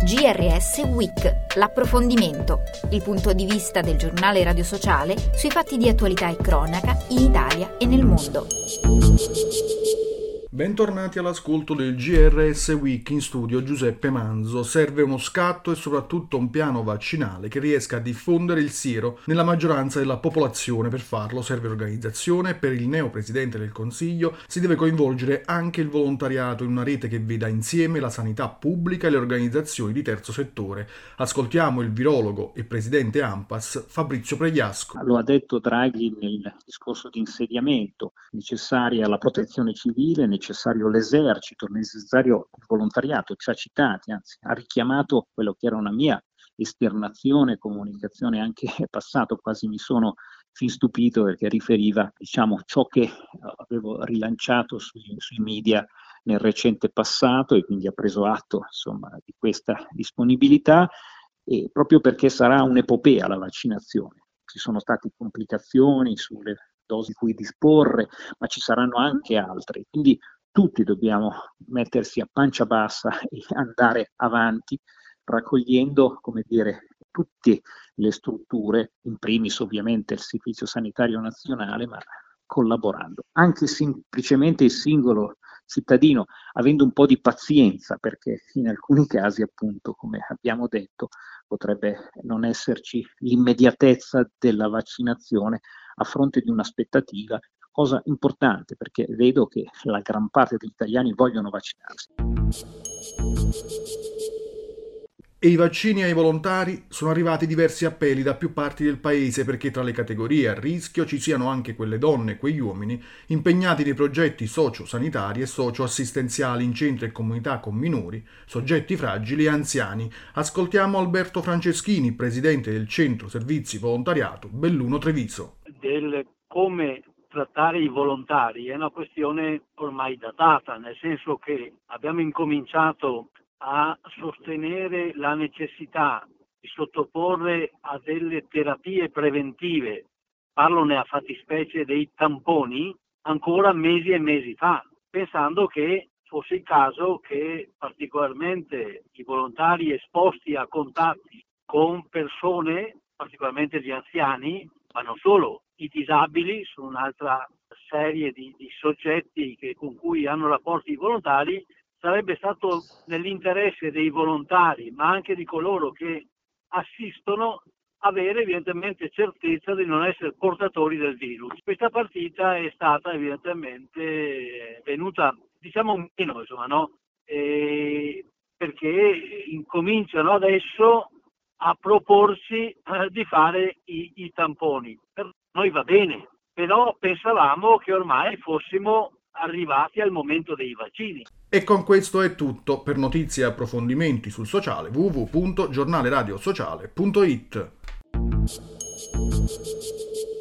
GRS Week, l'approfondimento, il punto di vista del giornale Radio Sociale sui fatti di attualità e cronaca in Italia e nel mondo. Bentornati all'ascolto del GRS Week, in studio Giuseppe Manzo. Serve uno scatto e soprattutto un piano vaccinale che riesca a diffondere il siero nella maggioranza della popolazione. Per farlo serve organizzazione. Per il neo Presidente del Consiglio si deve coinvolgere anche il volontariato in una rete che veda insieme la sanità pubblica e le organizzazioni di terzo settore. Ascoltiamo il virologo e presidente ANPAS Fabrizio Pregliasco. Lo ha detto Draghi nel discorso di insediamento: necessaria la protezione civile, necessario l'esercito, necessario il volontariato. Ci ha citati, anzi ha richiamato quello che era una mia esternazione, comunicazione anche passato, quasi mi sono fin stupito perché riferiva ciò che avevo rilanciato sui media nel recente passato, e quindi ha preso atto di questa disponibilità, e proprio perché sarà un'epopea la vaccinazione. Ci sono state complicazioni sulle dosi di cui disporre, ma ci saranno anche altre, quindi tutti dobbiamo mettersi a pancia bassa e andare avanti, raccogliendo, tutte le strutture, in primis ovviamente il Servizio Sanitario Nazionale, ma collaborando. Anche semplicemente il singolo cittadino, avendo un po' di pazienza, perché in alcuni casi, appunto, come abbiamo detto, potrebbe non esserci l'immediatezza della vaccinazione a fronte di un'aspettativa, cosa importante perché vedo che la gran parte degli italiani vogliono vaccinarsi. E i vaccini ai volontari? Sono arrivati diversi appelli da più parti del paese perché tra le categorie a rischio ci siano anche quelle donne e quegli uomini impegnati nei progetti socio-sanitari e socio-assistenziali in centri e comunità con minori, soggetti fragili e anziani. Ascoltiamo Alberto Franceschini, presidente del Centro Servizi Volontariato Belluno Treviso. Del come trattare i volontari è una questione ormai datata, nel senso che abbiamo incominciato a sostenere la necessità di sottoporre a delle terapie preventive, parlo nella fattispecie dei tamponi, ancora mesi e mesi fa, pensando che fosse il caso che particolarmente i volontari esposti a contatti con persone, particolarmente gli anziani, ma non solo, i disabili sono un'altra serie di soggetti con cui hanno rapporti volontari, sarebbe stato nell'interesse dei volontari, ma anche di coloro che assistono, avere evidentemente certezza di non essere portatori del virus. Questa partita è stata evidentemente venuta, meno, perché incominciano adesso a proporsi di fare i tamponi. Per noi va bene, però pensavamo che ormai fossimo arrivati al momento dei vaccini. E con questo è tutto. Per notizie e approfondimenti sul sociale www.giornaleradiosociale.it.